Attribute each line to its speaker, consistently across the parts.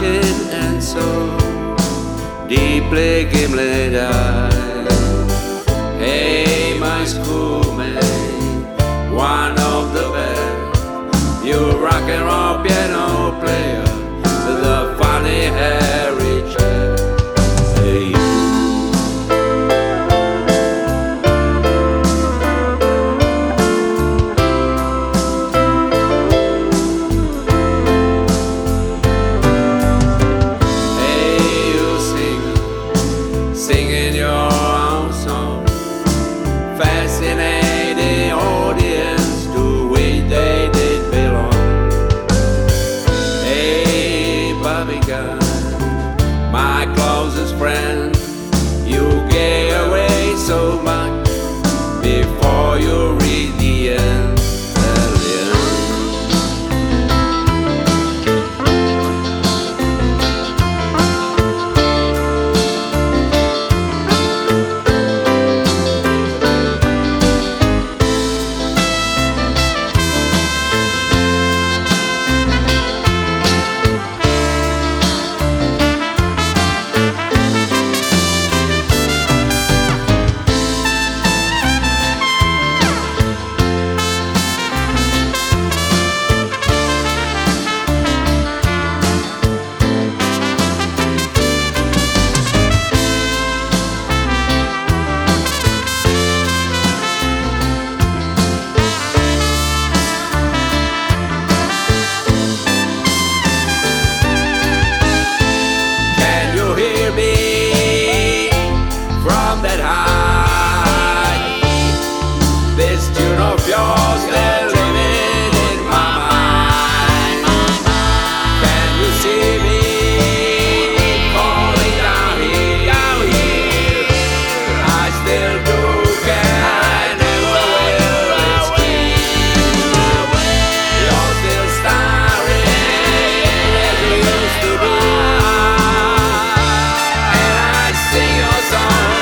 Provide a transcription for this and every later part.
Speaker 1: watching and so deeply gimlet eyed. Hey, my schoolmate, one of the best, you rock and roll piano player, the funny hairy chair. Hey, singing your own song, fascinating audience to which they did belong. Hey, Bobby Gunn, my closest friend, you gave away so much before you read the end. That high, this tune of yours still living in my mind. Can you see me falling down here? I still do care, I never will. It's clear you're still starring as you used to be, and I sing your songs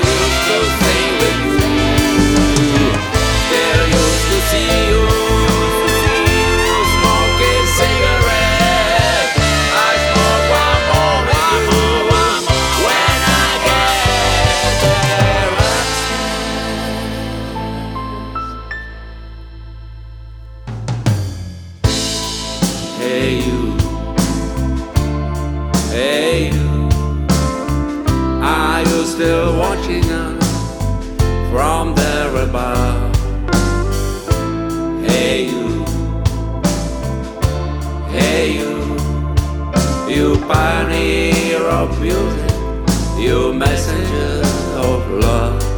Speaker 1: Hey you, are you still watching us from there above? Hey you, you pioneer of music, you messenger of love.